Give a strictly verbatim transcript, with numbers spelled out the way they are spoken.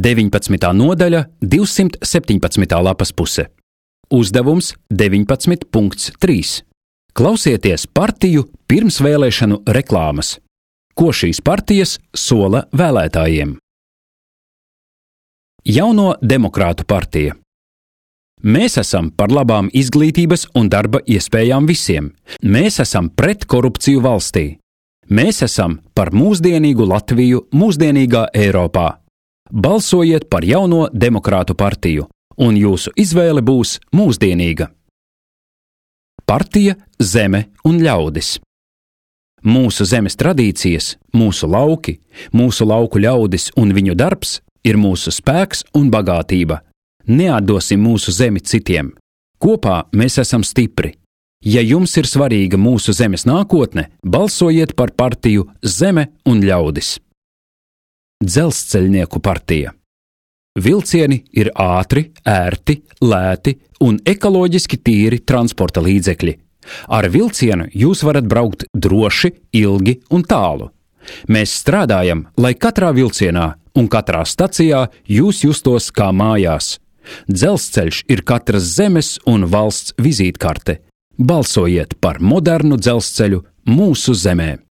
deviņpadsmitā nodaļa, divsimt septiņpadsmitā lapas puse. Uzdevums deviņpadsmit punkts trīs. Klausieties partiju pirmsvēlēšanu reklāmas. Ko šīs partijas sola vēlētājiem? Jauno demokrātu partija. Mēs esam par labām izglītības un darba iespējām visiem. Mēs esam pret korupciju valstī. Mēs esam par mūsdienīgu Latviju mūsdienīgā Eiropā. Balsojiet par Jauno demokrātu partiju, un jūsu izvēle būs mūsdienīga. Partija Zeme un ļaudis. Mūsu zemes tradīcijas, mūsu lauki, mūsu lauku ļaudis un viņu darbs ir mūsu spēks un bagātība. Neatdosim mūsu zemi citiem. Kopā mēs esam stipri. Ja jums ir svarīga mūsu zemes nākotne, balsojiet par partiju Zeme un ļaudis. Dzelzceļnieku partija. Vilcieni ir ātri, ērti, lēti un ekoloģiski tīri transporta līdzekļi. Ar vilcienu jūs varat braukt droši, ilgi un tālu. Mēs strādājam, lai katrā vilcienā un katrā stacijā jūs justos kā mājās. Dzelzceļš ir katras zemes un valsts vizītkarte. Balsojiet par modernu dzelzceļu mūsu zemē.